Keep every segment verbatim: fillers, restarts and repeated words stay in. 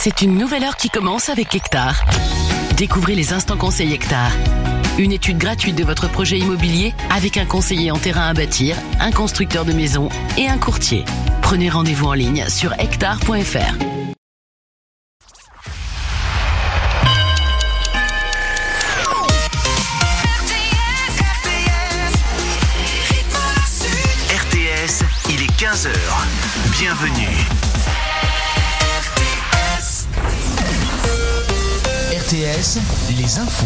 C'est une nouvelle heure qui commence avec Hectare. Découvrez les instants conseils Hectare. Une étude gratuite de votre projet immobilier avec un conseiller en terrain à bâtir, un constructeur de maisons et un courtier. Prenez rendez-vous en ligne sur hectare point f r. R T S, il est quinze heures. Bienvenue. R T S, les infos.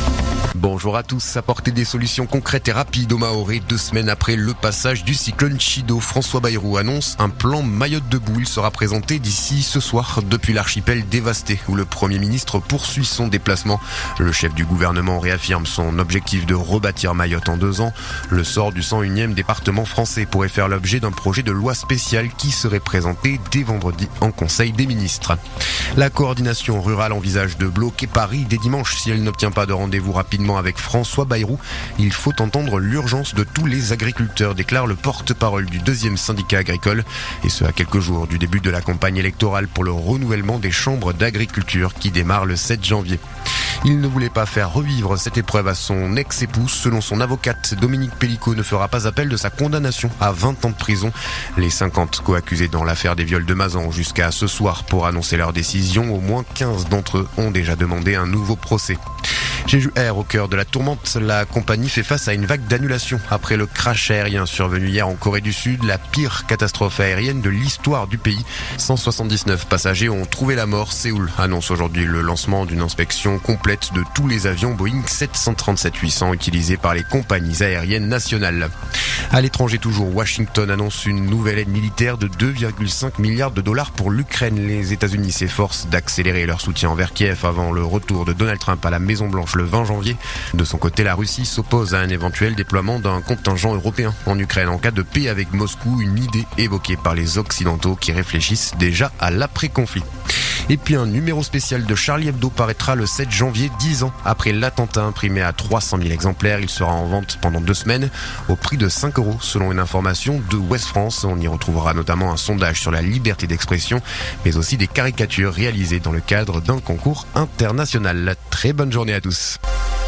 Bonjour à tous. Apporter des solutions concrètes et rapides aux Mahorais deux semaines après le passage du cyclone Chido. François Bayrou annonce un plan Mayotte debout. Il sera présenté d'ici ce soir depuis l'archipel dévasté où le Premier ministre poursuit son déplacement. Le chef du gouvernement réaffirme son objectif de rebâtir Mayotte en deux ans. Le sort du cent unième département français pourrait faire l'objet d'un projet de loi spéciale qui serait présenté dès vendredi en Conseil des ministres. La coordination rurale envisage de bloquer Paris dès dimanche si elle n'obtient pas de rendez-vous rapidement avec François Bayrou. Il faut entendre l'urgence de tous les agriculteurs, déclare le porte-parole du deuxième syndicat agricole, et ce à quelques jours du début de la campagne électorale pour le renouvellement des chambres d'agriculture qui démarre le sept janvier. Il ne voulait pas faire revivre cette épreuve à son ex-épouse. Selon son avocate, Dominique Pellicot ne fera pas appel de sa condamnation à vingt ans de prison. Les cinquante co-accusés dans l'affaire des viols de Mazan ont jusqu'à ce soir pour annoncer leur décision. Au moins quinze d'entre eux ont déjà demandé un nouveau procès. Jeju Air, au cœur de la tourmente, la compagnie fait face à une vague d'annulations après le crash aérien survenu hier en Corée du Sud, la pire catastrophe aérienne de l'histoire du pays. cent soixante-dix-neuf passagers ont trouvé la mort. Séoul annonce aujourd'hui le lancement d'une inspection complète de tous les avions Boeing sept cent trente-sept huit cents utilisés par les compagnies aériennes nationales. À l'étranger toujours, Washington annonce une nouvelle aide militaire de deux virgule cinq milliards de dollars pour l'Ukraine. Les États-Unis s'efforcent d'accélérer leur soutien envers Kiev avant le retour de Donald Trump à la Maison-Blanche le vingt janvier. De son côté, la Russie s'oppose à un éventuel déploiement d'un contingent européen en Ukraine en cas de paix avec Moscou, une idée évoquée par les Occidentaux qui réfléchissent déjà à l'après-conflit. Et puis un numéro spécial de Charlie Hebdo paraîtra le sept janvier, dix ans après l'attentat. Imprimé à trois cent mille exemplaires. Il sera en vente pendant deux semaines au prix de cinq euros selon une information de Ouest France. On y retrouvera notamment un sondage sur la liberté d'expression, mais aussi des caricatures réalisées dans le cadre d'un concours international. Très bonne journée à tous.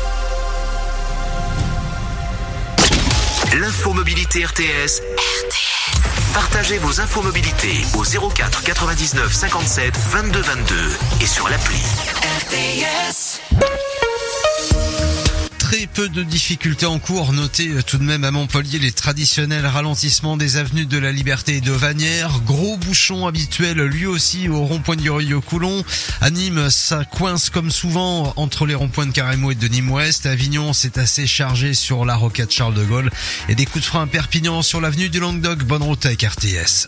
L'infomobilité R T S. R T S. Partagez vos infomobilités au zéro quatre quatre-vingt-dix-neuf cinquante-sept vingt-deux vingt-deux et sur l'appli. R T S. Très peu de difficultés en cours. Notez tout de même à Montpellier les traditionnels ralentissements des avenues de la Liberté et de Vanières. Gros bouchon habituel lui aussi au rond-point du Rio-Coulon. À Nîmes, ça coince comme souvent entre les ronds-points de Carremo et de Nîmes-Ouest. À Avignon, c'est assez chargé sur la rocade Charles de Gaulle. Et des coups de frein à Perpignan sur l'avenue du Languedoc. Bonne route avec R T S.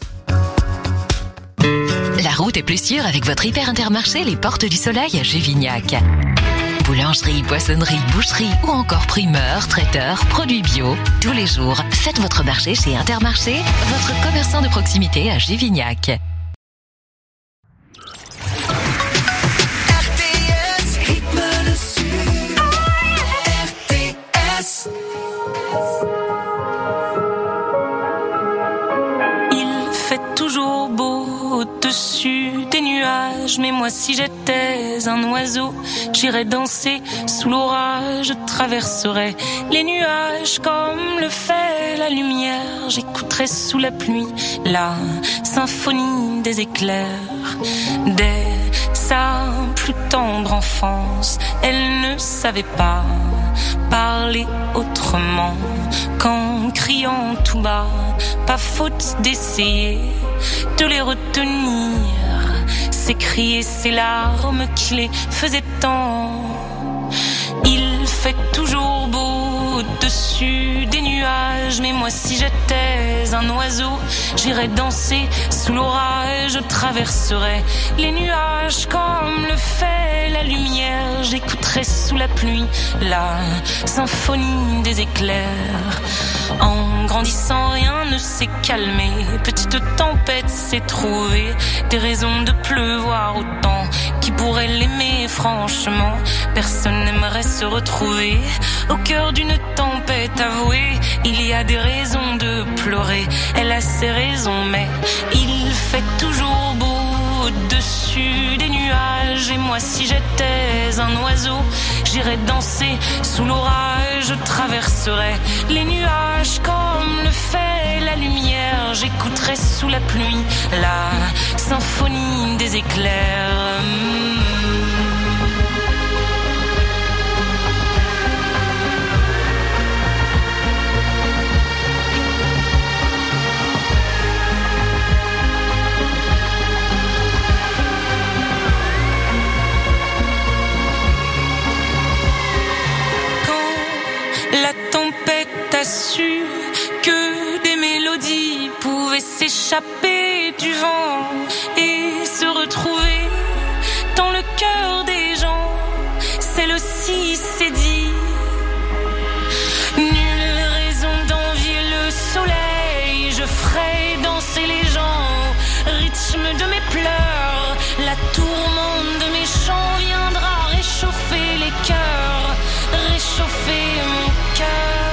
La route est plus sûre avec votre hyper Intermarché Les Portes du Soleil à Gévignac. Boulangerie, poissonnerie, boucherie ou encore primeur, traiteur, produits bio. Tous les jours, faites votre marché chez Intermarché, votre commerçant de proximité à Gévignac. R T S, rythme le sud. R T S. Il fait toujours beau au-dessus des nuages, mais moi si j'étais un oiseau, j'irais danser sous l'orage, je traverserais les nuages comme le fait la lumière, j'écouterais sous la pluie la symphonie des éclairs. Dès sa plus tendre enfance, elle ne savait pas parler autrement qu'en criant tout bas, pas faute d'essayer de les retenir, ces cris et ces larmes qui les faisaient tant. Il fait toujours beau au-dessus des nuages, mais moi si j'étais un oiseau, j'irais danser sous l'orage, je traverserais les nuages comme le fait la lumière, j'écouterais sous la pluie la symphonie des éclairs. En grandissant, rien ne s'est calmé, petite tempête s'est trouvée, des raisons de pleuvoir autant. Qui pourrait l'aimer franchement? Personne n'aimerait se retrouver au cœur d'une tempête avouée. Il y a des raisons de pleurer, elle a ses raisons, mais il fait toujours beau au-dessus des nuages. Et moi si j'étais un oiseau, j'irais danser sous l'orage. Je traverserais les nuages comme le fait la lumière. J'écouterais sous la pluie la symphonie des éclairs. La tempête a su que des mélodies pouvaient s'échapper du vent et se retrouver dans le cœur des gens. Celle-ci s'est dit, nulle raison d'envier le soleil. Je ferai danser les gens au rythme de mes pleurs. La tourmente de mes chants viendra réchauffer les cœurs, réchauffer mon cœur.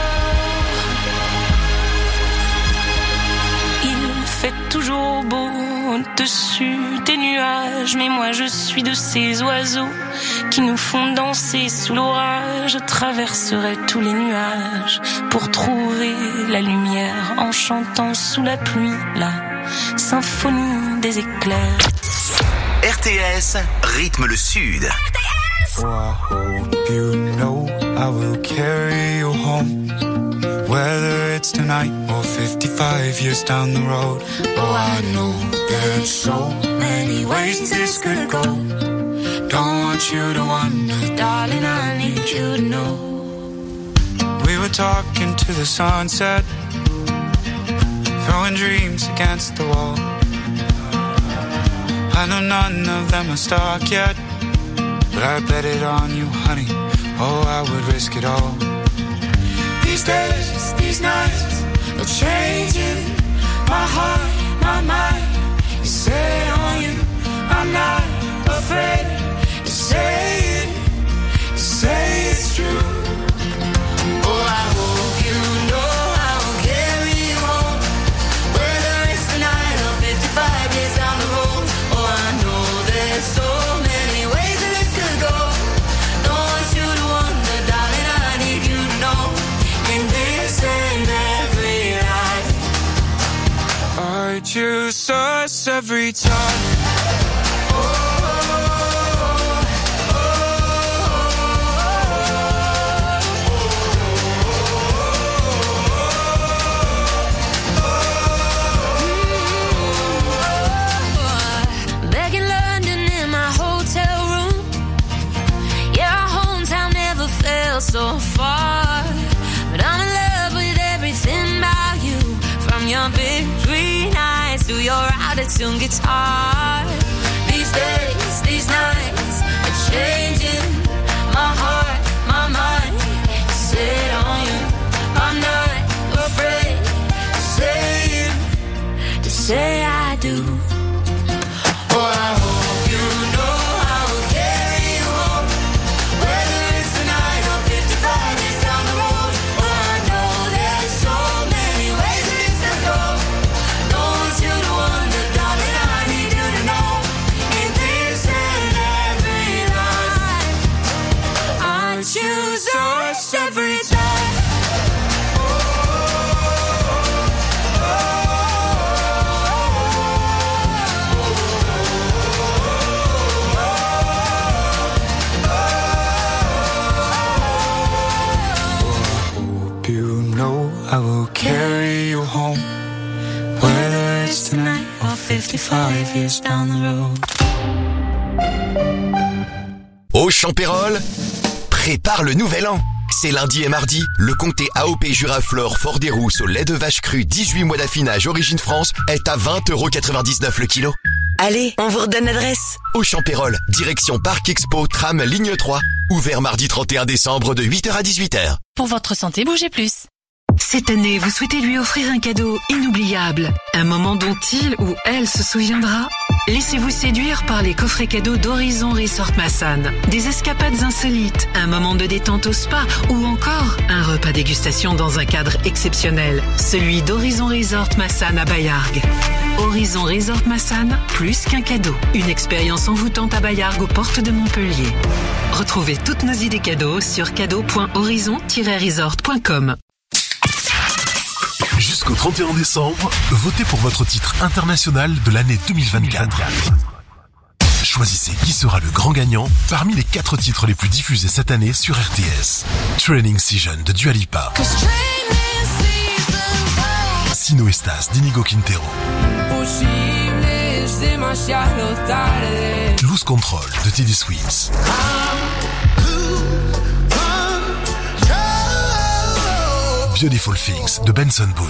Il fait toujours beau au-dessus des nuages, mais moi je suis de ces oiseaux qui nous font danser sous l'orage. Je traverserai tous les nuages pour trouver la lumière en chantant sous la pluie la symphonie des éclairs. R T S rythme le sud. Oh, I hope you know I will carry you home, whether it's tonight or fifty-five years down the road. Oh, I know there's so many ways this could go. Don't want you to wonder, darling, I need you to know. We were talking to the sunset, throwing dreams against the wall. I know none of them are stuck yet, but I bet it on you, honey. Oh, I would risk it all. These days, these nights are changing my heart, my mind is set on you. I'm not afraid to say it, to say it's true. Oh, I hope you know I will carry you home, whether it's tonight or fifty-five years down the road. Oh, I know there's so many ways that this could go. Don't want you to wonder, darling, I need you to know. In this and every life, I choose us every time. So far, but I'm in love with everything about you. From your big green eyes to your out-of-tune guitar. These days, these nights are changing my heart, my mind is set on you. I'm not afraid to say it, to say I do. Oh, I hope you know I will carry you home, whether it's tonight or fifty-five years down the road. Oh, I know there's so many ways that this could go. Don't want you to wonder, darling, I need you to know. In this and every life, I choose us every time. I will carry you home, whether it's tonight or fifty-five years down the road. Au Champérol, prépare le nouvel an. C'est lundi et mardi, le comté A O P Juraflore Fort des Rousses au lait de vache cru dix-huit mois d'affinage Origine France est à vingt euros quatre-vingt-dix-neuf le kilo. Allez, on vous redonne l'adresse. Au Champérol, direction Parc Expo, tram ligne trois. Ouvert mardi trente et un décembre de huit heures à dix-huit heures. Pour votre santé, bougez plus. Cette année, vous souhaitez lui offrir un cadeau inoubliable, un moment dont il ou elle se souviendra. Laissez-vous séduire par les coffrets cadeaux d'Horizon Resort Massane. Des escapades insolites, un moment de détente au spa ou encore un repas dégustation dans un cadre exceptionnel. Celui d'Horizon Resort Massane à Bayargues. Horizon Resort Massane, plus qu'un cadeau. Une expérience envoûtante à Bayargues aux portes de Montpellier. Retrouvez toutes nos idées cadeaux sur cadeau point horizon tiret resort point com. Jusqu'au trente et un décembre, votez pour votre titre international de l'année deux mille vingt-quatre. Choisissez qui sera le grand gagnant parmi les quatre titres les plus diffusés cette année sur R T S. Training Season de Dua Lipa. Sino Estas d'Inigo Quintero. Lose Control de Teddy Swims. Beautiful Things de Benson Boone.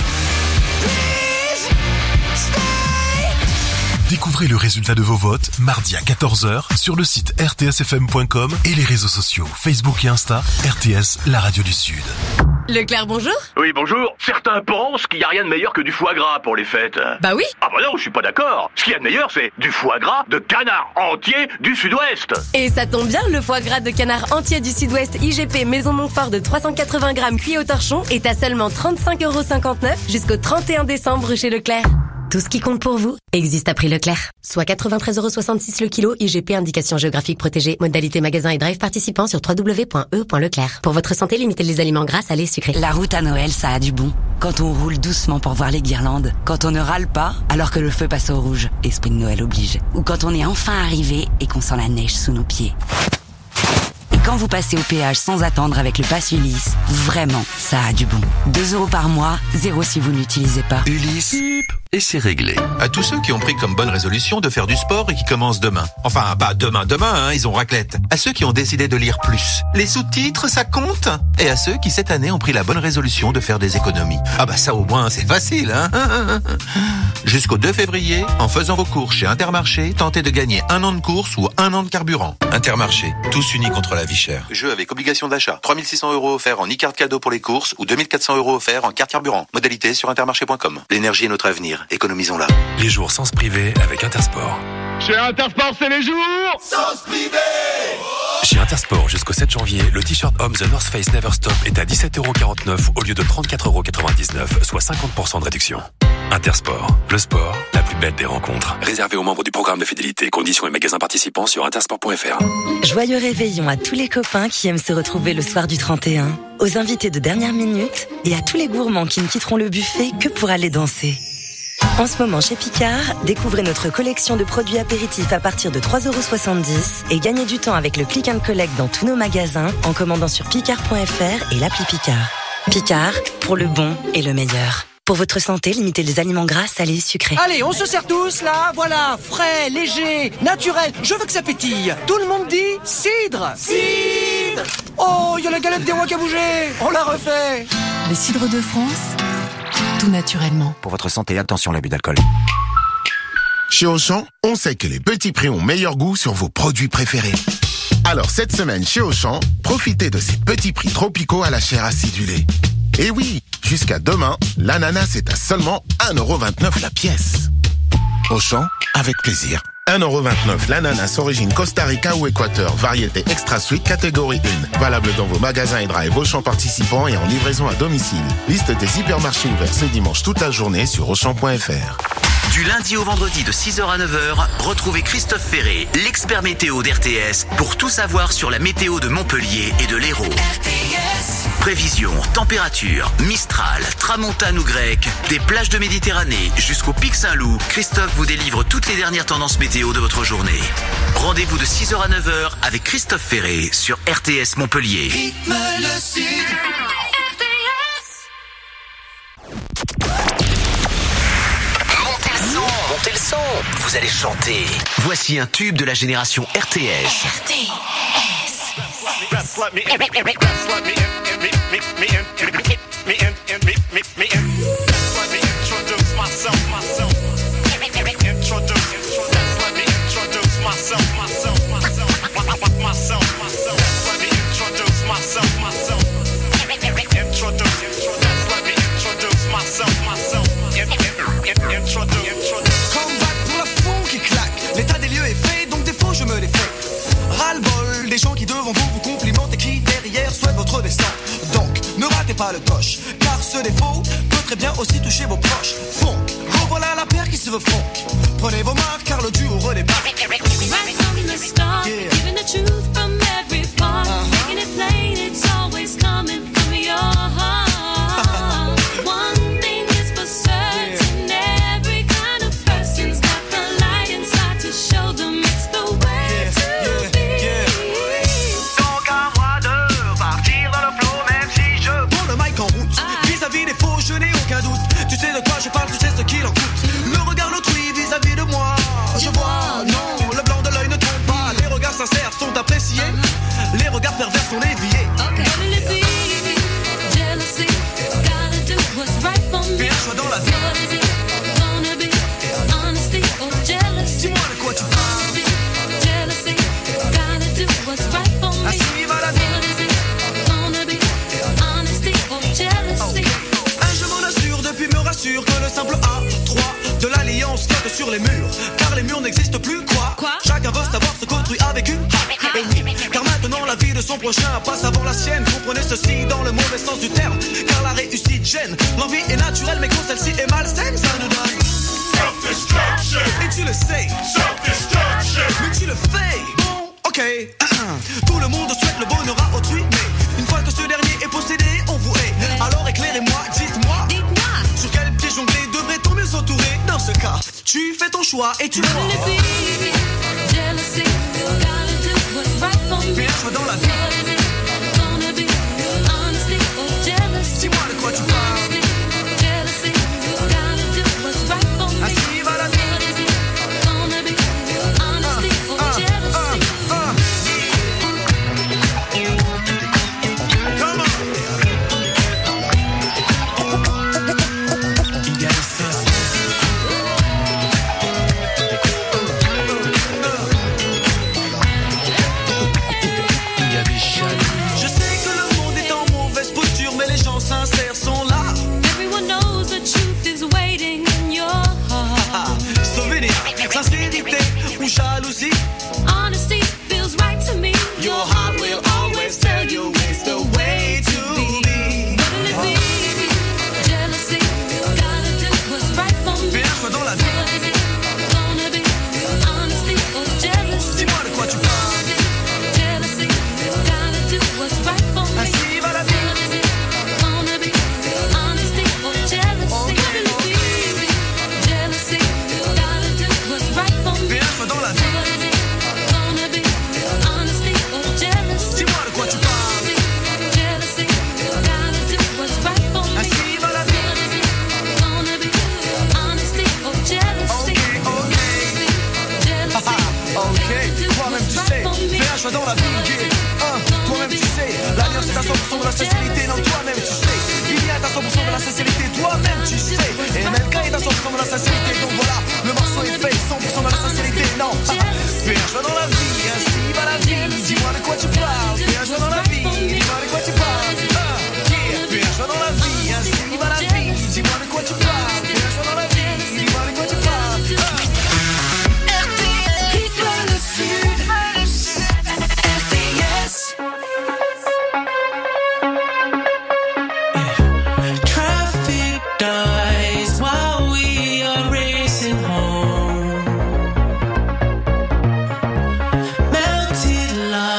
Découvrez le résultat de vos votes mardi à quatorze heures sur le site r t s f m point com et les réseaux sociaux Facebook et Insta, R T S, la radio du Sud. Leclerc, bonjour. Oui, bonjour. Certains pensent qu'il n'y a rien de meilleur que du foie gras pour les fêtes. Bah oui. Ah bah non, je suis pas d'accord. Ce qu'il y a de meilleur, c'est du foie gras de canard entier du Sud-Ouest. Et ça tombe bien, le foie gras de canard entier du Sud-Ouest I G P Maison Montfort de trois cent quatre-vingts grammes cuit au torchon est à seulement trente-cinq euros cinquante-neuf jusqu'au trente et un décembre chez Leclerc. Tout ce qui compte pour vous existe à prix Leclerc. Soit quatre-vingt-treize euros soixante-six le kilo, I G P indication géographique protégée, modalité magasin et drive participant sur w w w point e point leclerc. Pour votre santé, limitez les aliments gras, salés, sucrés. La route à Noël, ça a du bon. Quand on roule doucement pour voir les guirlandes. Quand on ne râle pas alors que le feu passe au rouge. Esprit de Noël oblige. Ou quand on est enfin arrivé et qu'on sent la neige sous nos pieds. Quand vous passez au péage sans attendre avec le pass Ulysse, vraiment, ça a du bon. deux euros par mois, zéro si vous n'utilisez pas. Ulysse, et c'est réglé. À tous ceux qui ont pris comme bonne résolution de faire du sport et qui commencent demain. Enfin, pas demain, demain, hein, ils ont raclette. À ceux qui ont décidé de lire plus. Les sous-titres, ça compte. Et à ceux qui, cette année, ont pris la bonne résolution de faire des économies. Ah bah ça au moins, c'est facile, hein. Jusqu'au deux février, en faisant vos courses chez Intermarché, tentez de gagner un an de course ou un an de carburant. Intermarché, tous unis contre la vie chère. Jeu avec obligation d'achat. trois mille six cents euros offerts en e-carte cadeau pour les courses ou deux mille quatre cents euros offerts en carte carburant. Modalité sur intermarché point com. L'énergie est notre avenir. Économisons-la. Les jours sans privé avec Intersport. Chez Intersport, c'est les jours sans privé. Chez Intersport, jusqu'au sept janvier, le t-shirt homme The North Face Never Stop est à dix-sept euros quarante-neuf au lieu de trente-quatre euros quatre-vingt-dix-neuf, soit cinquante pour cent de réduction. Intersport, le sport, la plus belle des rencontres. Réservé aux membres du programme de fidélité. Conditions et magasins participants sur intersport point f r. Joyeux réveillon à tous les copains qui aiment se retrouver le soir du trente et un, aux invités de dernière minute et à tous les gourmands qui ne quitteront le buffet que pour aller danser. En ce moment chez Picard, découvrez notre collection de produits apéritifs à partir de trois euros soixante-dix et gagnez du temps avec le click and collect dans tous nos magasins en commandant sur picard point f r et l'appli Picard. Picard, pour le bon et le meilleur. Pour votre santé, limitez les aliments gras, salés, sucrés. Allez, on se sert tous, là, voilà, frais, léger, naturel, je veux que ça pétille. Tout le monde dit cidre. Cidre. Oh, il y a la galette des rois qui a bougé, on la refait. Les cidres de France, tout naturellement. Pour votre santé, attention à l'abus d'alcool. Chez Auchan, on sait que les petits prix ont meilleur goût sur vos produits préférés. Alors cette semaine chez Auchan, profitez de ces petits prix tropicaux à la chair acidulée. Et oui, jusqu'à demain, l'ananas est à seulement un euro vingt-neuf la pièce. Auchan, avec plaisir. un euro vingt-neuf l'ananas origine Costa Rica ou Équateur, variété extra sweet catégorie un. Valable dans vos magasins et drive Auchan participants et en livraison à domicile. Liste des hypermarchés ouverts ce dimanche toute la journée sur auchan point f r. Du lundi au vendredi de six heures à neuf heures, retrouvez Christophe Ferré, l'expert météo d'R T S, pour tout savoir sur la météo de Montpellier et de l'Hérault. Prévisions, température, Mistral, Tramontane ou Grec, des plages de Méditerranée jusqu'au Pic Saint-Loup, Christophe vous délivre toutes les dernières tendances météo de votre journée. Rendez-vous de six heures à neuf heures avec Christophe Ferré sur R T S Montpellier. Rythme le Sud. Montez le son, vous allez chanter. Voici un tube de la génération R T S. R T S. poche. Car ce défaut peut très bien aussi toucher vos proches. Fond, revoilà la paire qui se veut front. Prenez vos marques car le duo redémarre. Right from the start, yeah. Giving the truth from every part, uh-huh. Making it plain, it's always coming from your heart. One thing is for certain, yeah. Every kind of person's got the light inside to show them it's the way yeah, to yeah, be. Yeah. Donc à moi de partir dans le flow, même si je prends le mic en route. Ah. Vis-à-vis des faux, je n'ai aucun doute. Tu sais de quoi je parle, tu sais ce qu'il en coûte. Le regard d'autrui vis-à-vis de moi, je vois, non, le blanc de l'œil ne trompe pas. Les regards sincères sont appréciés, les regards pervers sont déviés. Okay. Jealousy, gotta do what's right for me. Fais un choix dans la vie. Gonna be honesty or jealousy. Dis-moi de quoi tu parles. Jealousy, gotta do what's right for me. Ainsi va la vie. Gonna be honesty or jealousy. Okay. Un je m'en assure depuis me rassure que le simple A trois de l'alliance flotte sur les murs. Car les murs n'existent plus, quoi, quoi chacun veut savoir ce qu'autrui avec une énigme. Car maintenant la vie de son prochain passe avant la sienne. Comprenez ceci dans le mauvais sens du terme. Car la réussite gêne. L'envie est naturelle mais quand celle-ci est malsaine, ça nous donne self-destruction. Et tu le sais, self-destruction. Mais tu le fais, bon, ok. Tout le monde souhaite le bonheur à autrui, mais une fois que ce dernier est possédé, on vous hait. Alors éclairez-moi, dites-moi, dites-moi, sur quel pied jongler devrait-on mieux s'entourer. Dans ce cas, tu fais ton choix et tu vois. Jealousy, gotta do what's right for me. Fais un choix dans la vie. Gonna be honesty or jealousy. Dis-moi de quoi tu parles. Jealousy, gotta do what's right for me. Ainsi va la vie. Gonna be honesty uh, or uh, jealousy. Uh, uh. Come on. Sincères sont là. Everyone knows the truth is waiting in your heart. Souvenir, sincérité ou jalousie. Honesty feels right to me. Your heart will always tell you it's the way to be. What'll it be? Jealousy, gotta do what's right for me. Fais un choix dans la vie. Gonna be honesty or jealousy. Dis-moi de quoi tu parles. Jealousy, gotta do what's right for me. Ainsi va la vie. Dans la vie. Gonna be honesty or jealousy. Dis-moi de quoi tu parles. Jealousy, gotta do what's right for me. Ainsi va la vie. Gonna be honesty or jealousy. Ok, ok. Jealousy, ok, toi-même tu sais. Fais un choix dans la vie. Hein, toi-même tu sais. L'alliance est à cent pour cent de la sincérité. Non, toi-même tu sais. Il y a à cent pour cent de la sincérité. Toi-même tu sais. Et M L K est à cent pour cent de la sincérité. Donc voilà, le morceau est fait cent pour cent de la sincérité. Non, fais un choix dans la vie, ainsi va la vie. Dis-moi de quoi tu parles. Fais un choix dans la vie, dis-moi de quoi tu parles. Uh, yeah. Fais un choix dans la vie, ainsi va la vie. Dis-moi de quoi tu parles. Fais un choix dans la vie, dis-moi de quoi tu parles. Uh. R T S, rythme le sud. R T S. Traffic dies while we are racing home. Melted light.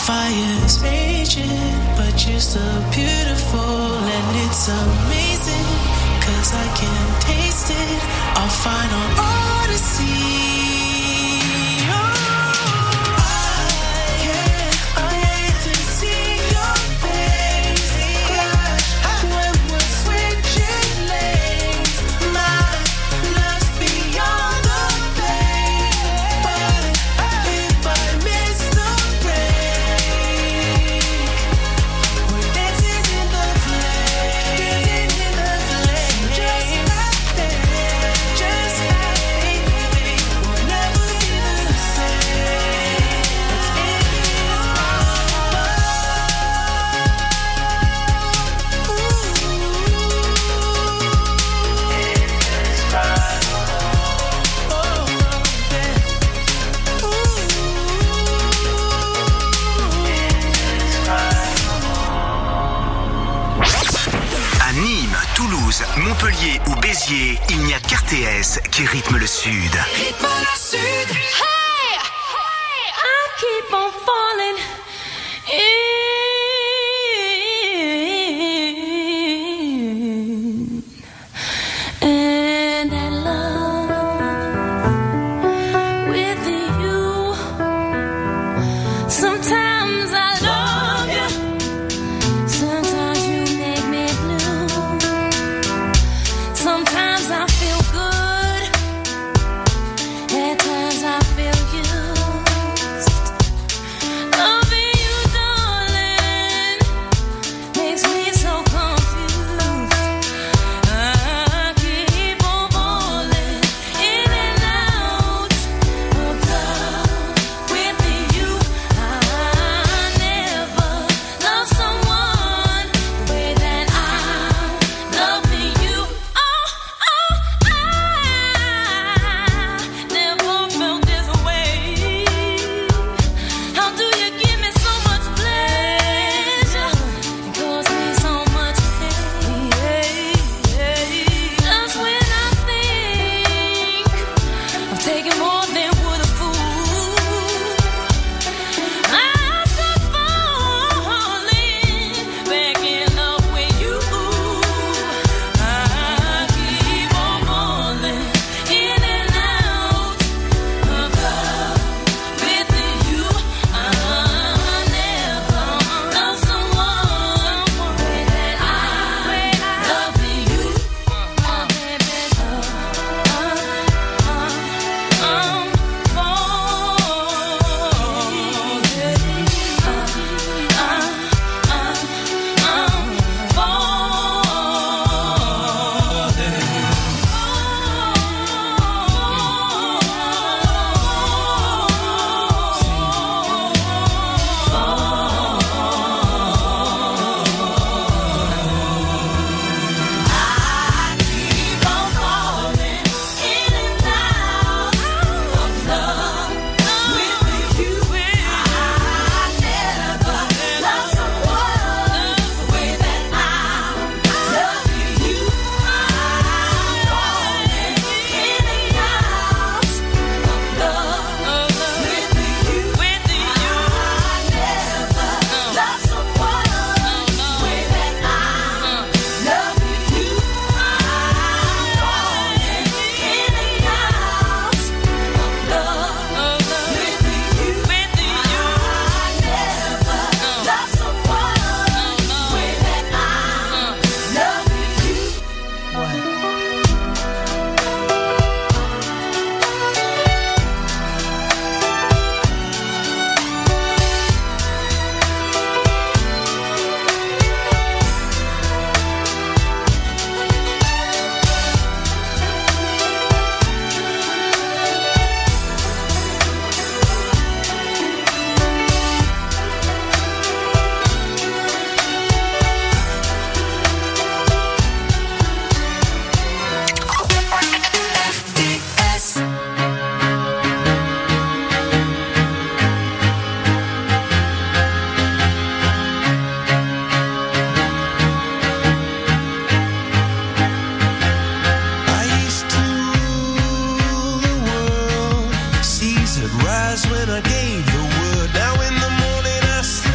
fire's raging, but you're still beautiful and it's amazing, cause I can taste it. I'll find on Odyssey. Montpellier ou Béziers, il n'y a qu'R T S qui rythme le Sud. Rythme le Sud. Hey, hey, I keep on falling in, and I love with you. Sometimes I love you, sometimes you make me blue. Sometimes I feel good, at times I feel used. Loving you, darling, makes me so confused. I keep on falling in and out of love with you. I never loved someone the way that I'm loving you. Never felt this way. How do you give me so much pleasure and cause me so much pain? That's when I think I'm taking more than would a fool. I start falling back in love with you. I keep on falling in and out of love with you. I never loved someone the way that I love you. Oh, baby, I'm rise when I gave the word. Now in the morning I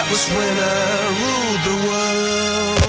That was when I ruled the world.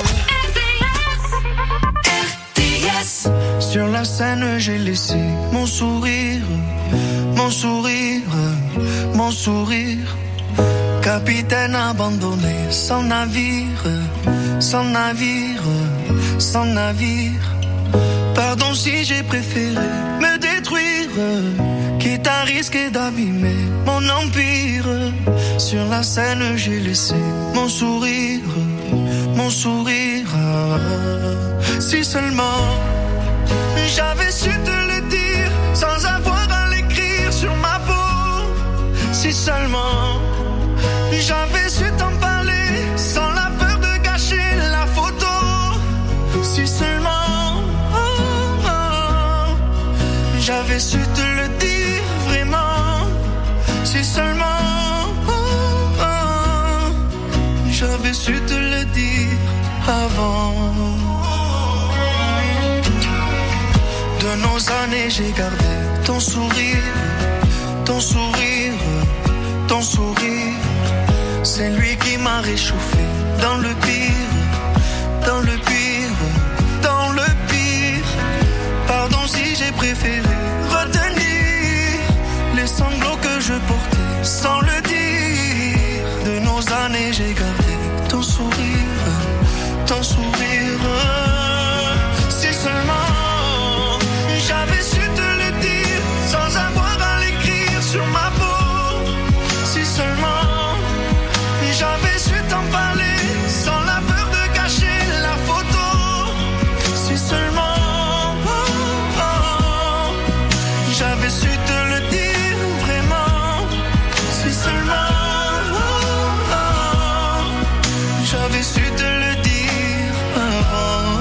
R T S. Sur la scène, j'ai laissé mon sourire, mon sourire, mon sourire. Capitaine abandonné, sans navire, sans navire, sans navire. Pardon si j'ai préféré me détruire, quitte à risquer d'abîmer mon empire. Sur la scène, j'ai laissé mon sourire, mon sourire. Si seulement j'avais su te le dire sans avoir à l'écrire sur ma peau. Si seulement j'avais su t'en parler sans la peur de gâcher la photo. Si seulement oh, oh, j'avais su te le dire vraiment. Si seulement oh, oh, j'avais su te le dire avant. De nos années j'ai gardé ton sourire, ton sourire, ton sourire. C'est lui qui m'a réchauffé dans le pire, dans le pire, dans le pire. Pardon si j'ai préféré retenir les sanglots que je portais sans le dire. De nos années j'ai gardé ton sourire, ton sourire. Si seulement j'avais su te le dire sans avoir à l'écrire sur ma peau. Si seulement j'avais su t'en parler sans la peur de gâcher la photo. Si seulement oh, oh, j'avais su te le dire vraiment. Si seulement oh, oh, j'avais su te le dire avant.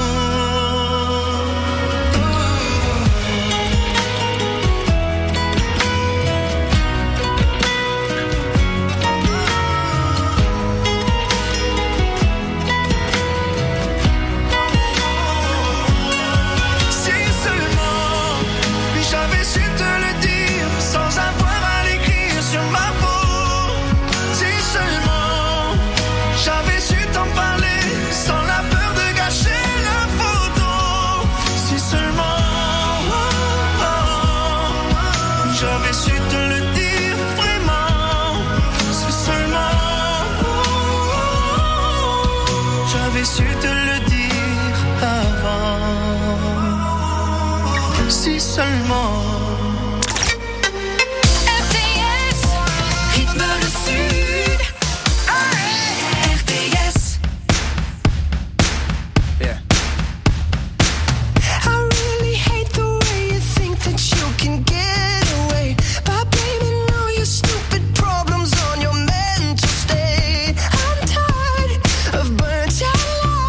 Su te le dire avant. Si seulement R T S, rythme le sud. R T S. Yeah. I really hate the way you think that you can get away. But baby, no, your stupid problems on your mental state. I'm tired of burnt out.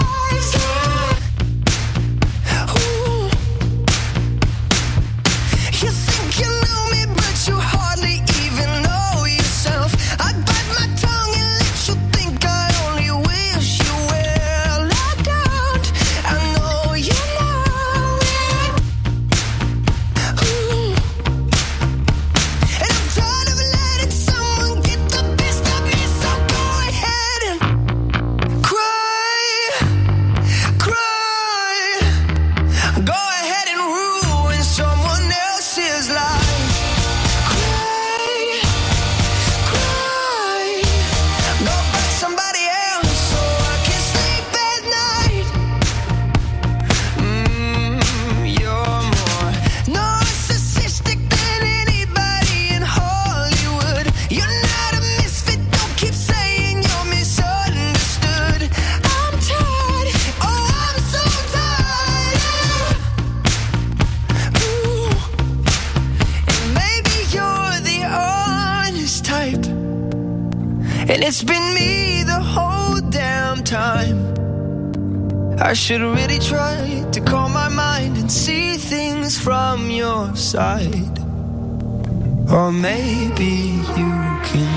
And it's been me the whole damn time. I should really try to calm my mind and see things from your side. Or maybe you can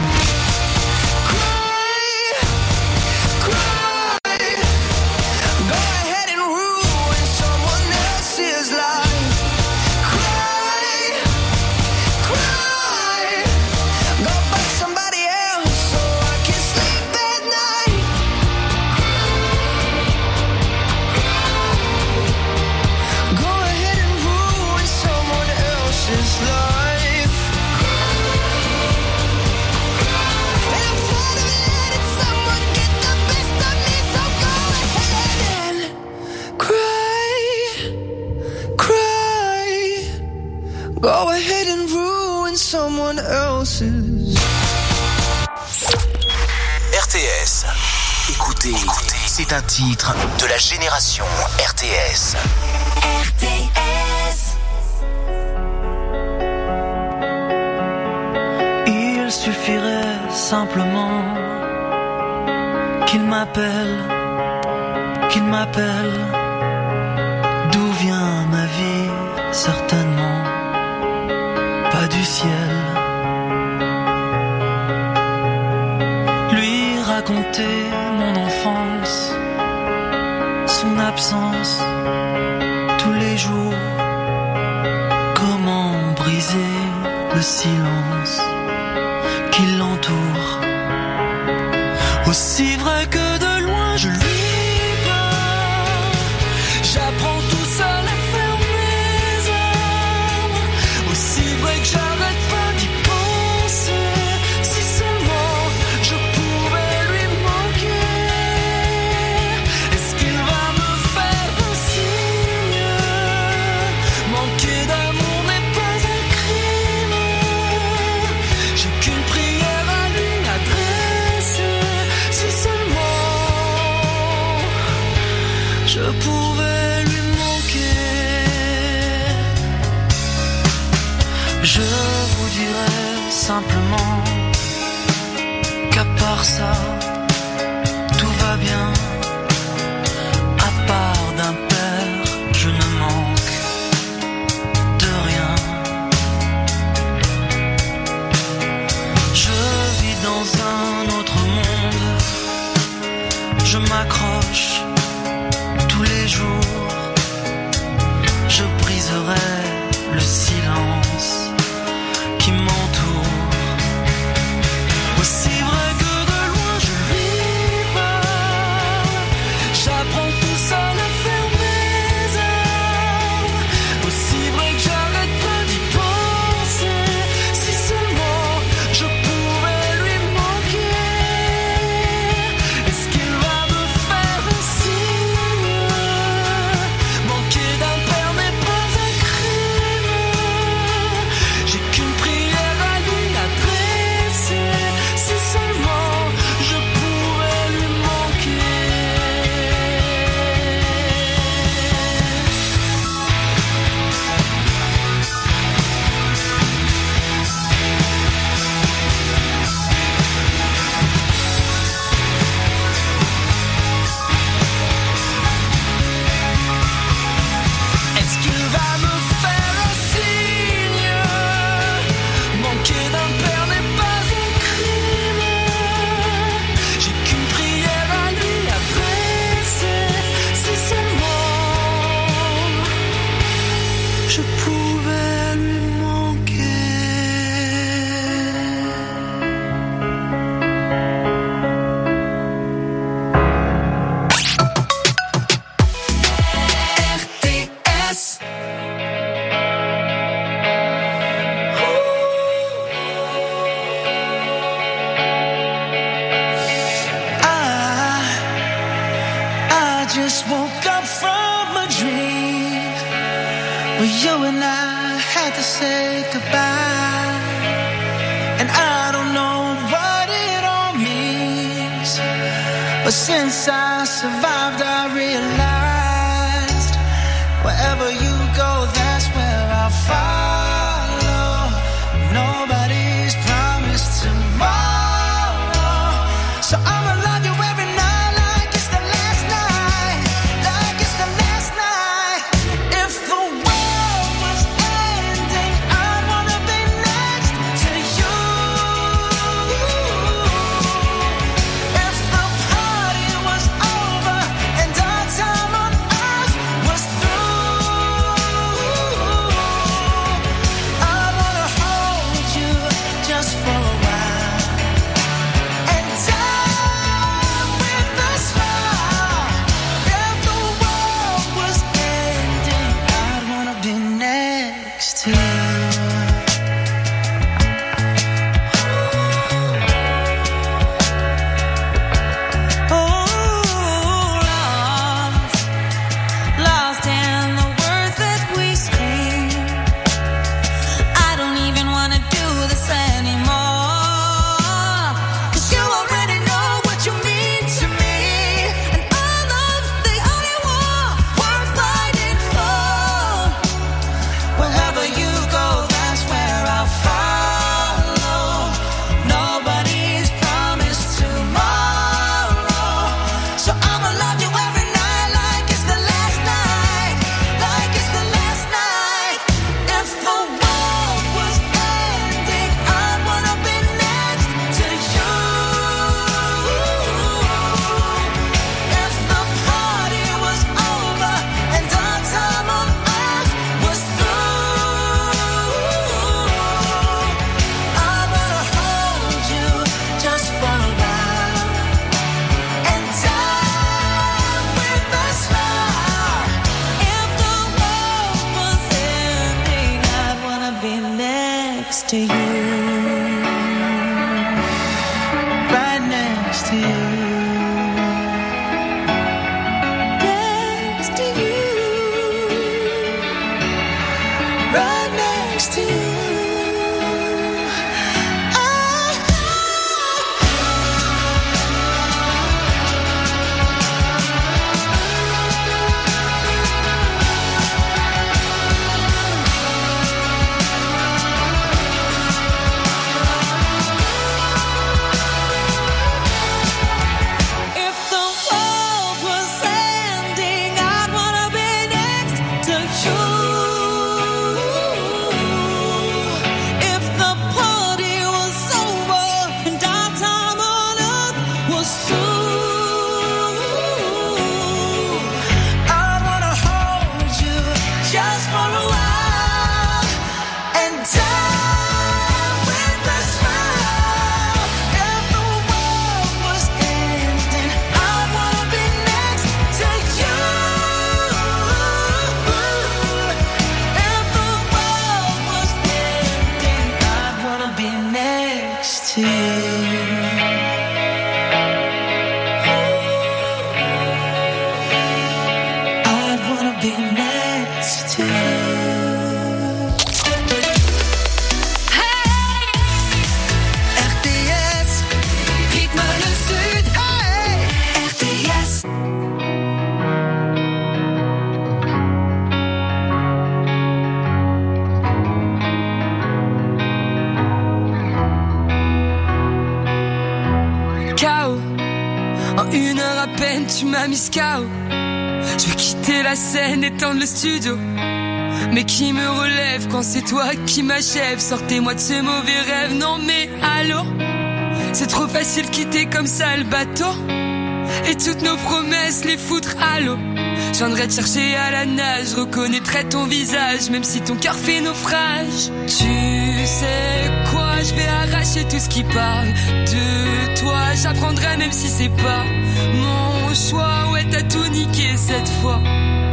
Go ahead and ruin someone else's. R T S. Écoutez, écoutez, c'est un titre de la génération R T S. R T S. Il suffirait simplement qu'il m'appelle, qu'il m'appelle. D'où vient ma vie? Certainement pas du ciel. Lui raconter mon enfance, son absence tous les jours. Comment briser le silence qui l'entoure. Aussi vrai que de loin je lui parle, j'apprends tout seul à faire mes armes. Aussi vrai que j'arrête pas d'y penser. Si seulement je pouvais lui manquer. Est-ce qu'il va me faire un signe? Manquer d'amour n'est pas un crime. J'ai qu'une prière à lui adresser. Si seulement je pouvais lui manquer. Je vous dirais simplement qu'à part ça, tout va bien. À part d'un père, je ne manque de rien. Je vis dans un autre monde. Je m'accroche tous les jours. Je briserai le silence qui m'entoure. Aussi vrai que de loin je lui parle, j'apprends tout seul à faire mes armes. Aussi vrai que j'arrête pas d'y penser. Si seulement je pouvais lui manquer. Est-ce qu'il va me faire un signe? Manquer d'un père n'est pas un crime. J'ai qu'une prière à lui adresser. Si seulement je pouvais lui manquer. Est-ce qu'il va me faire un signe? Manquer d'un père n'est pas un crime. J'ai qu'une prière à lui adresser. Si seulement je pouvais lui manquer. R T S. I, I just woke up from a dream where you and I had to say goodbye. And I don't know what it all means, but since I survived, I realized wherever you go, that's where I'll follow. Nobody's promised tomorrow, so I'ma love you every night like it's the last night, like it's the last night. If the world was ending, I wanna be next to you. If the party was over and to you, right next to you, next to you, right next to you. Tu m'as mis K O. Je veux quitter la scène, éteindre le studio. Mais qui me relève quand c'est toi qui m'achève? Sortez-moi de ce mauvais rêve. Non mais allô, c'est trop facile de quitter comme ça le bateau et toutes nos promesses les foutre à l'eau. Je viendrai te chercher à la nage, reconnaîtrai ton visage même si ton cœur fait naufrage. Tu sais quoi, je vais arracher tout ce qui parle de toi. J'apprendrai même si c'est pas mon choix. Ouais, t'as tout niqué cette fois.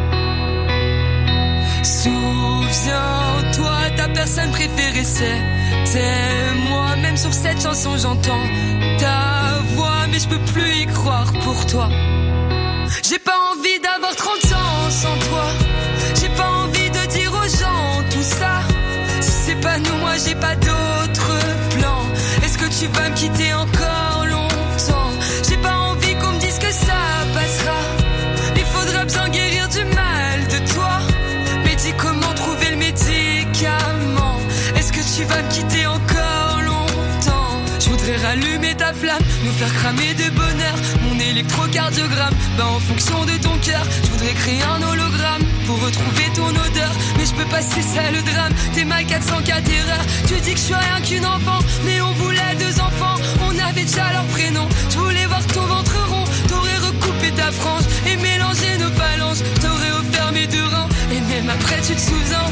Souviens-toi, ta personne préférée c'était moi. Même sur cette chanson j'entends ta voix, mais je peux plus y croire pour toi. J'ai pas envie d'avoir trente ans sans toi. J'ai pas envie de dire aux gens tout ça. Si c'est pas nous, moi j'ai pas d'autre plan. Est-ce que tu vas me quitter encore longtemps? J'ai pas envie qu'on me dise que ça passera. Il faudra bien guérir du mal de toi. Mais dis comment trouver le médicament. Est-ce que tu vas me quitter encore longtemps? Je voudrais rallumer ta flamme, nous faire cramer de bonheur. Mon électrocardiogramme, bah en fonction de ton cœur. Je voudrais créer un hologramme pour retrouver ton odeur. Mais je peux pas, c'est ça le drame. T'es ma quatre cent quatre erreurs. Tu dis que je suis rien qu'une enfant, mais on voulait deux enfants. On avait déjà leur prénom. Je voulais voir ton ventre rond. T'aurais recoupé ta frange et mélangé nos phalanges. T'aurais offert mes deux reins et même après tu te souviens.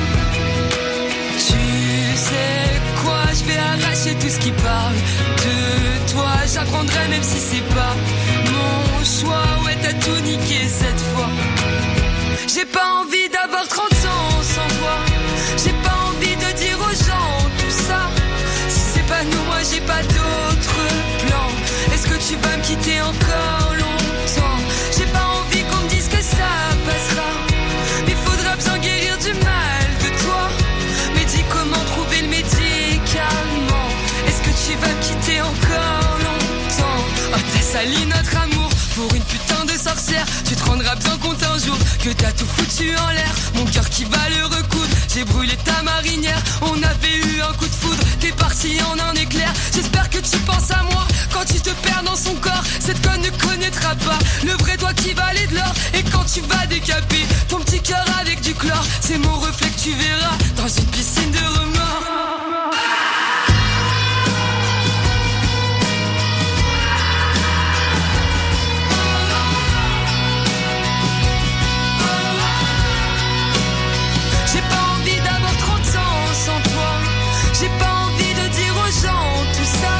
Tu sais quoi, je vais arracher tout ce qui parle de toi. J'apprendrai même si c'est pas mon choix. Ouais, t'as tout niqué cette fois. J'ai pas envie d'avoir trente ans sans toi. J'ai pas envie de dire aux gens tout ça. Si c'est pas nous, moi j'ai pas d'autre plan. Est-ce que tu vas me quitter encore longtemps? J'ai pas envie qu'on me dise que ça passera. Mais faudra bien guérir du mal de toi. Mais dis comment trouver le médicament. Est-ce que tu vas me quitter encore longtemps? Oh, t'as sali notre amour pour une putain de sorcière. Tu te rendras bien compte un jour que t'as tout foutu en l'air. Mon cœur qui va le recoudre. J'ai brûlé ta marinière. On avait eu un coup de foudre. T'es parti en un éclair. J'espère que tu penses à moi quand tu te perds dans son corps. Cette conne ne connaîtra pas le vrai toi qui valait de l'or. Et quand tu vas décaper ton petit cœur avec du chlore, c'est mon reflet que tu verras dans une piscine de remords. J'ai pas envie d'avoir trente ans sans toi. J'ai pas envie de dire aux gens tout ça.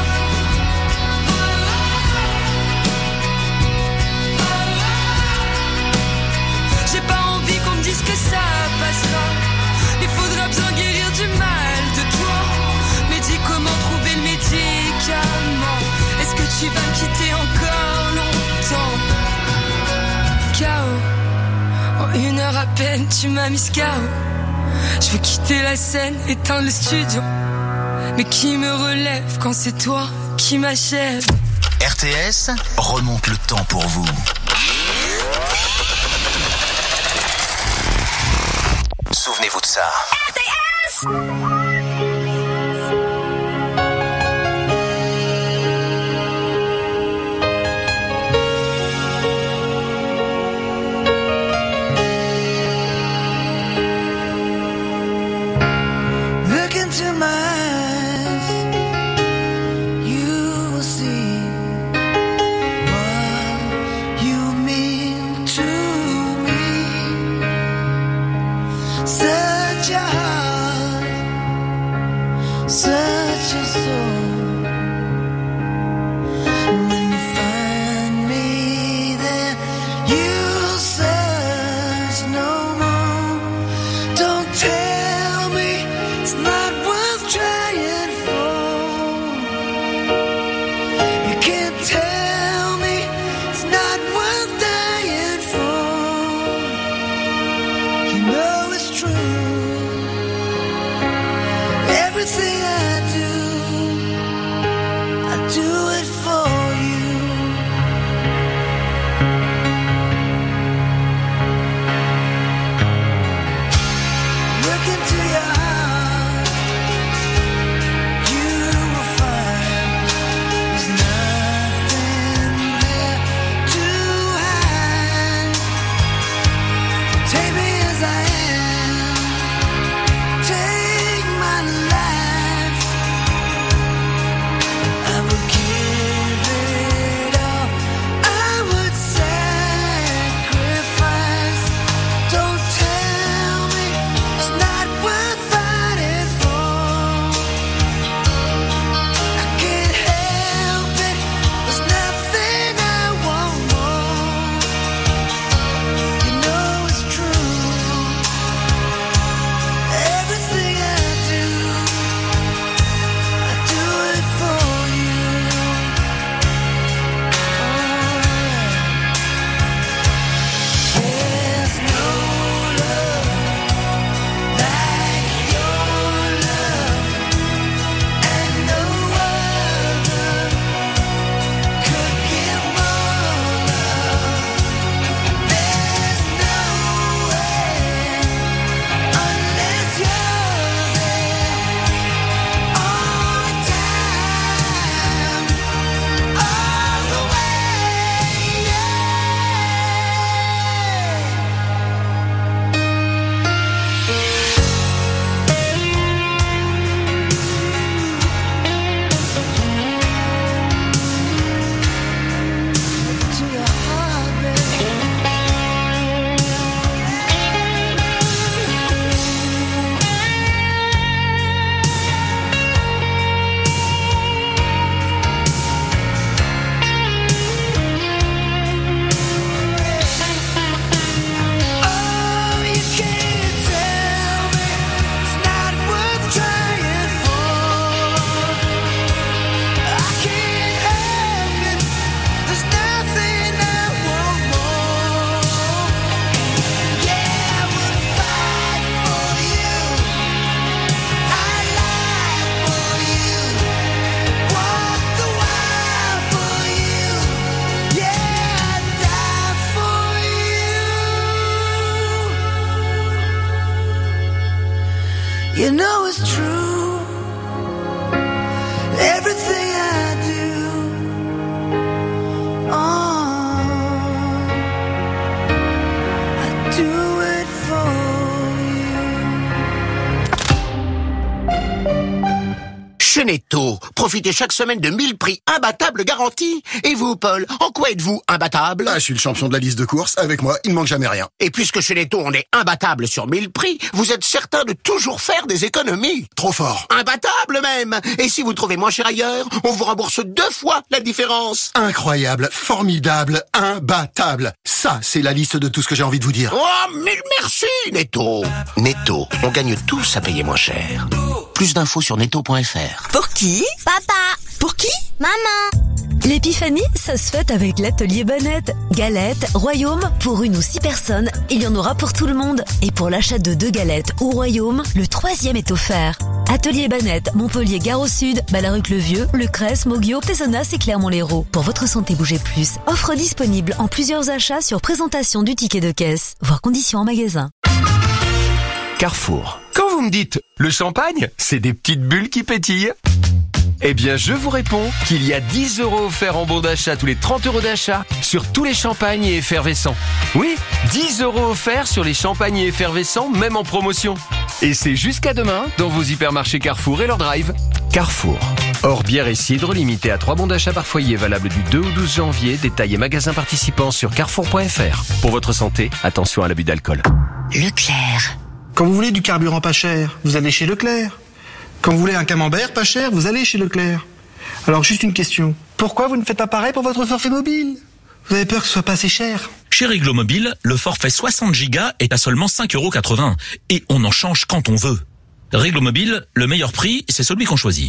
J'ai pas envie qu'on me dise que ça passera. Il faudra bien guérir heures à peine, tu m'as mis K O. Je veux quitter la scène, éteindre le studio. Mais qui me relève quand c'est toi qui m'achève? R T S remonte le temps pour vous. Souvenez-vous de ça. R T S! Look into my eyes, you will see what you mean to me. Such a heart, such a soul. And when you find me there, you'll search no more. Don't tell me it's not worth trying for. You can't tell me it's not worth dying for. You know it's true. Everything I do, I do it for you. Look into your heart, you will find there's nothing there to hide. Take me as I am, take my life. I would give it all, I would sacrifice. Don't tell me it's not worth fighting for. I can't help it, there's nothing I want more. You know it's true. Everything I do, I do it for you. There's no love like your love, and no other could give more love. There's no way unless you're there all the time, all the way. To your heart, baby. Oh, you can't tell me it's not worth trying for. I can't help it, there's nothing I want more. Yeah, I would fight for you, I lie for you, walk the wild for you. Yeah, I'd die for you. You know it's true. Everything I do, oh, I do it for Chez Netto, profitez chaque semaine de mille prix imbattables garantis. Et vous, Paul, en quoi êtes-vous imbattable? Ah, je suis le champion de la liste de courses. Avec moi, il ne manque jamais rien. Et puisque chez Netto, on est imbattable sur mille prix, vous êtes certain de toujours faire des économies. Trop fort. Imbattable même. Et si vous trouvez moins cher ailleurs, on vous rembourse deux fois la différence. Incroyable, formidable, imbattable. Ça, c'est la liste de tout ce que j'ai envie de vous dire. Oh, mille merci, Netto. Netto, on gagne tous à payer moins cher. Plus d'infos sur netto point f r. Pour qui? Papa. Pour qui? Maman. L'épiphanie, ça se fête avec l'atelier Banette. Galettes, Royaume, pour une ou six personnes, il y en aura pour tout le monde. Et pour l'achat de deux galettes ou Royaume, le troisième est offert. Atelier Banette, Montpellier, Gare au Sud, Ballaruc-le-Vieux, Le Cresse, Moguio, Pézenas et Clermont-Lérault. Pour votre santé, bougez plus. Offre disponible en plusieurs achats sur présentation du ticket de caisse. Voir conditions en magasin. Carrefour. Quand vous me dites le champagne, c'est des petites bulles qui pétillent. Eh bien, je vous réponds qu'il y a dix euros offerts en bon d'achat tous les trente euros d'achat sur tous les champagnes et effervescents. Oui, dix euros offerts sur les champagnes et effervescents, même en promotion. Et c'est jusqu'à demain dans vos hypermarchés Carrefour et leur drive. Carrefour. Hors bière et cidre, limité à trois bons d'achat par foyer, valable du deux au douze janvier. Détails et magasins participants sur carrefour point f r. Pour votre santé, attention à l'abus d'alcool. Leclerc. Quand vous voulez du carburant pas cher, vous allez chez Leclerc. Quand vous voulez un camembert pas cher, vous allez chez Leclerc. Alors juste une question. Pourquoi vous ne faites pas pareil pour votre forfait mobile? Vous avez peur que ce soit pas assez cher? Chez Réglo Mobile, le forfait soixante gigas est à seulement cinq euros quatre-vingts. Et on en change quand on veut. Réglo Mobile, le meilleur prix, c'est celui qu'on choisit.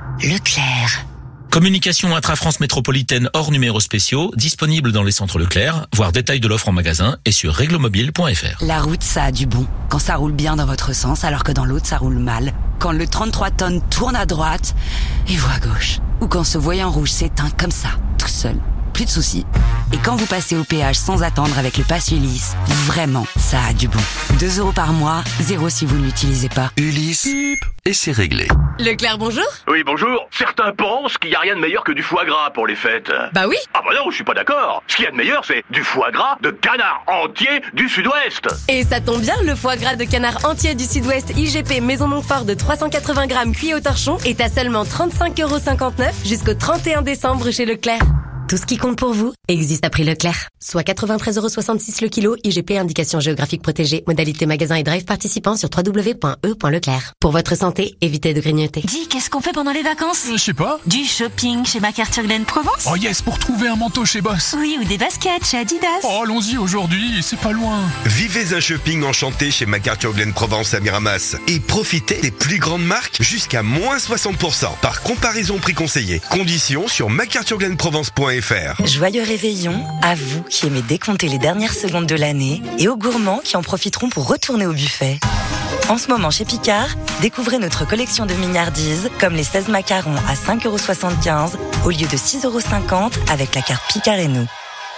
Leclerc. Communication intra-France métropolitaine hors numéros spéciaux, disponible dans les centres Leclerc, voir détail de l'offre en magasin et sur réglomobile point f r. La route, ça a du bon. Quand ça roule bien dans votre sens, alors que dans l'autre, ça roule mal. Quand le trente-trois tonnes tourne à droite et voit à gauche. Ou quand ce voyant rouge s'éteint comme ça, tout seul. Plus de soucis. Et quand vous passez au péage sans attendre avec le pass Ulysse, vraiment, ça a du bon. deux euros par mois, zéro si vous ne l'utilisez pas. Ulysse, et c'est réglé. Leclerc, bonjour. Oui, bonjour. Certains pensent qu'il n'y a rien de meilleur que du foie gras pour les fêtes. Bah oui. Ah bah non, je suis pas d'accord. Ce qu'il y a de meilleur, c'est du foie gras de canard entier du Sud-Ouest. Et ça tombe bien, le foie gras de canard entier du Sud-Ouest I G P Maison Montfort de trois cent quatre-vingts grammes cuit au torchon est à seulement trente-cinq euros cinquante-neuf jusqu'au trente et un décembre chez Leclerc. Tout ce qui compte pour vous existe à prix Leclerc. Soit quatre-vingt-treize euros soixante-six le kilo, I G P indication géographique protégée, modalité magasin et drive participant sur w w w point e point leclerc. Pour votre santé, évitez de grignoter. Dis, qu'est-ce qu'on fait pendant les vacances? Je sais pas. Du shopping chez MacArthur Glen Provence? Oh yes, pour trouver un manteau chez Boss. Oui, ou des baskets chez Adidas. Oh, allons-y aujourd'hui, c'est pas loin. Vivez un shopping enchanté chez MacArthur Glen Provence à Miramas et profitez des plus grandes marques jusqu'à moins soixante pour cent par comparaison prix conseillé. Conditions sur mac arthur glen provence point f r. Joyeux réveillon à vous qui aimez décompter les dernières secondes de l'année et aux gourmands qui en profiteront pour retourner au buffet. En ce moment chez Picard, découvrez notre collection de mignardises comme les seize macarons à cinq euros soixante-quinze au lieu de six euros cinquante avec la carte Picard et nous.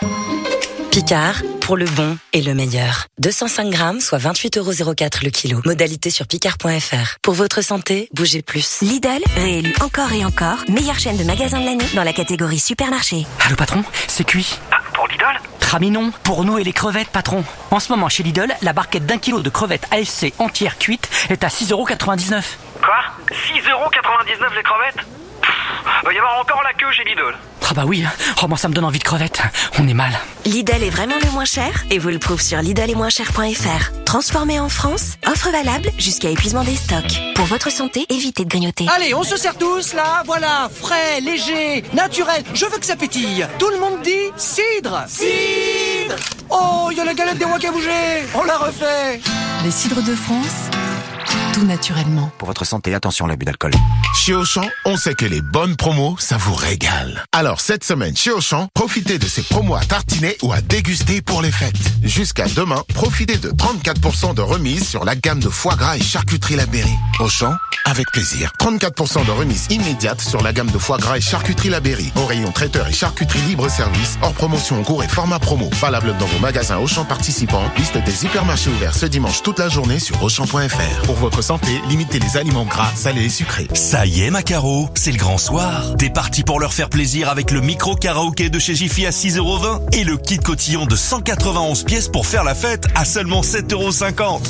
Picard, pour le bon et le meilleur. deux cent cinq grammes, soit vingt-huit euros zéro quatre le kilo. Modalité sur picard point f r. Pour votre santé, bougez plus. Lidl, réélu encore et encore, meilleure chaîne de magasins de l'année dans la catégorie supermarché. Allô patron, c'est cuit. Ah, pour Lidl? Ah mais non, pour nous et les crevettes patron. En ce moment chez Lidl, la barquette d'un kilo de crevettes A F C entière cuite est à six euros quatre-vingt-dix-neuf. Quoi? six euros quatre-vingt-dix-neuf les crevettes? Va y avoir encore la queue chez Lidl. Ah bah oui, oh moi ça me donne envie de crevettes. On est mal. Lidl est vraiment le moins cher et vous le prouve sur lidl et moins cher point f r. Transformé en France, offre valable jusqu'à épuisement des stocks. Pour votre santé, évitez de grignoter. Allez, on se sert tous là, voilà, frais, léger, naturel, je veux que ça pétille. Tout le monde dit cidre. Cidre. Oh, il y a la galette des rois qui a bougé, on la refait. Les cidres de France, tout naturellement. Pour votre santé, attention à l'abus d'alcool. Chez Auchan, on sait que les bonnes promos, ça vous régale. Alors cette semaine chez Auchan, profitez de ces promos à tartiner ou à déguster pour les fêtes. Jusqu'à demain, profitez de trente-quatre pour cent de remise sur la gamme de foie gras et charcuterie Labéry. Auchan, avec plaisir. trente-quatre pour cent de remise immédiate sur la gamme de foie gras et charcuterie Labéry. Au rayon traiteur et charcuterie libre-service, hors promotion en cours et format promo. Valable dans vos magasins Auchan participants. Liste des hypermarchés ouverts ce dimanche toute la journée sur auchan point f r. Pour votre santé, limitez les aliments gras, salés et sucrés. Ça y est, Macaro, c'est le grand soir. T'es parti pour leur faire plaisir avec le micro karaoké de chez Jiffy à six euros vingt et le kit cotillon de cent quatre-vingt-onze pièces pour faire la fête à seulement sept euros cinquante.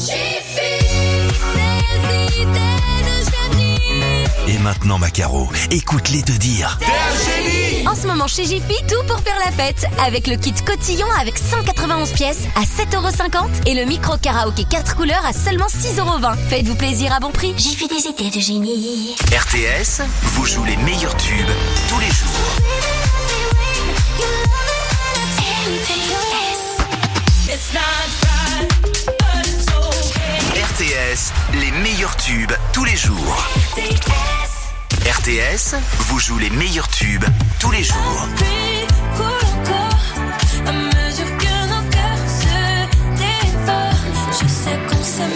Et maintenant, Macaro, écoute-les te dire. T'es un génie! En ce moment chez Jiffy, tout pour faire la fête. Avec le kit cotillon avec cent quatre-vingt-onze pièces à sept euros cinquante et le micro karaoké quatre couleurs à seulement six euros vingt. Faites-vous plaisir à bon prix. Jiffy des idées de génie. R T S vous joue les meilleurs tubes tous les jours. R T S, les meilleurs tubes tous les jours. R T S vous joue les meilleurs tubes tous les jours. À mesure que nos cœurs se dévorent, je sais qu'on s'aime.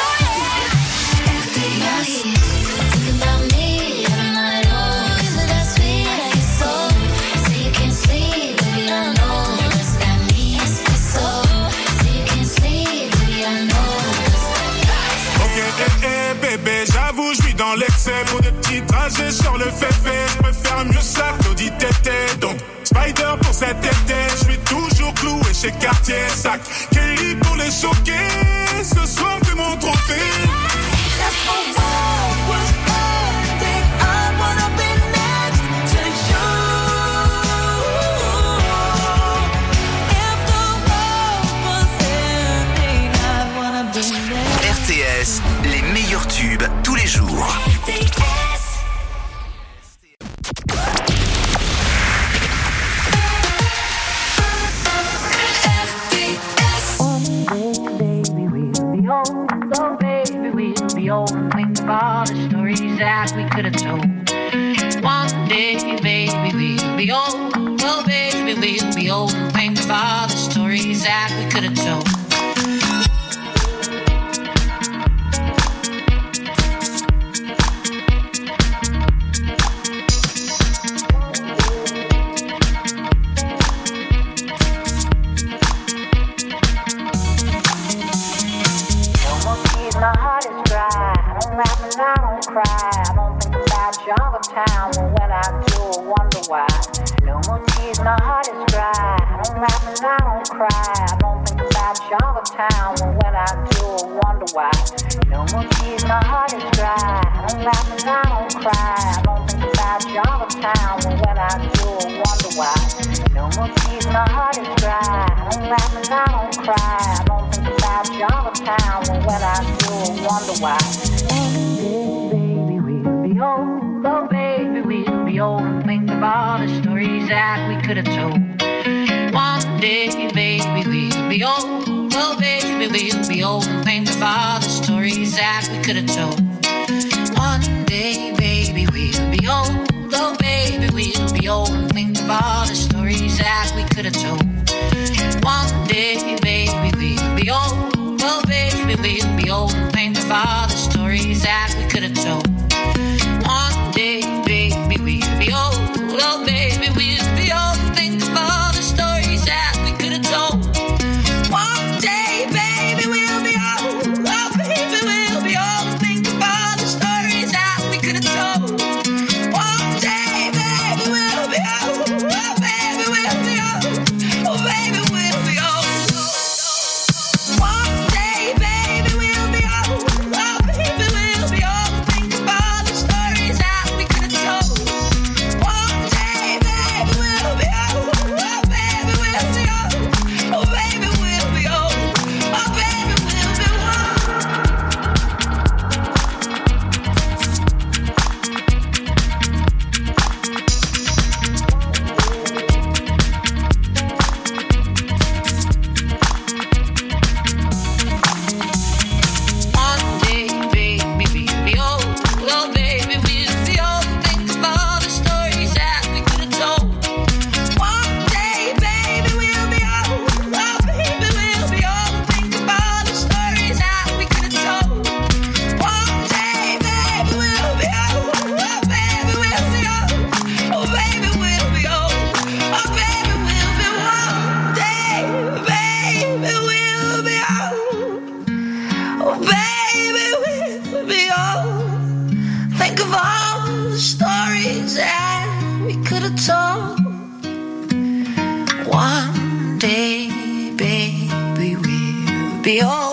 R T S, think about me every night. Oh, isn't that sweet? Like it's so, say you can't sleep, baby, I know. What's that mean? It's so, say you can't sleep, baby, I know. Ok, eh, eh, bébé, j'avoue, je suis dans l'excès. Pour des petits trajets sur le féfé, je préfère mieux ça, Claudie Tété. Donc, Spider pour cet été, je suis toujours cloué chez Cartier Sac. Kelly pour les choquer, ce soir c'est mon trophée. R T S, les meilleurs tubes tous les jours. So baby, we'll be old and think of all the stories that we could have told. One day, baby, we'll be old. Oh baby, we'll be old and think of all the stories that we could have told. My heart is dry. I don't laugh and I don't cry. I don't think about you all the time. But when I do, I wonder why. No more tears, my heart is dry. I don't laugh and I don't cry. I don't think about you all the time. But when I do, I wonder why. No more tears, my heart is dry. I don't laugh and I don't cry. I don't think about you all the time. But when I do, I wonder why. No more tears, my heart is dry. I don't laugh and I don't cry. I don't think about you all the time. But when I do, I wonder why. Baby, we'll be old. Oh baby, we'll be old and think of all the stories that we could have told. One day, baby, we'll be old. Oh baby, we'll be old and think of all the stories that we could have told. One day, baby, we'll be old. Oh baby, we'll be old and think of all the stories that we could have told. One day, baby, we'll be old. Oh baby, we'll be old and think of all the stories that we could have told. One day, baby, we'll be old. Oh baby, we'll be old and think of all the stories that we could have told. One day, baby, we'll be old. Oh baby, we'll be old and think of all the stories that we could have told. One day, baby, we'll be old. Oh baby, we'll be old. Oh baby, we'll be old. One day, baby, we'll be old. Oh baby, we'll be old and think of all the stories that we could have told. One day, baby, we'll be old. Oh baby, we'll be old. Oh baby, we'll be old. Oh baby, we'll be One day, baby, we'll be old. Oh baby, we'll be old and think of all the stories that we could have told. One day, baby, we'll be old. Oh baby, we'll be old and think of all the stories that we could have told. One day, baby, we'll be old. Oh baby, we'll be old. Oh baby, we'll be old. Oh baby, we'll be one day, baby, we'll be old. Oh baby, we'll be old. Think of all the stories that we could have told. One day, baby, we'll be old.